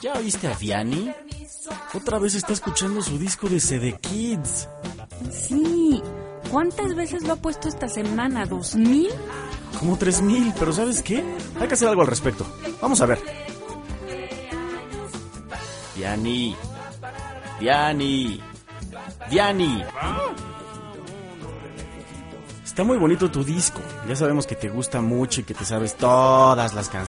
¿Ya oíste a Diani? Otra vez está escuchando su disco de CD Kids. Sí. ¿Cuántas veces lo ha puesto esta semana? ¿2000? Como 3000, pero ¿sabes qué? Hay que hacer algo al respecto. Vamos a ver. Diani. Está muy bonito tu disco. Ya sabemos que te gusta mucho y que te sabes todas las canciones.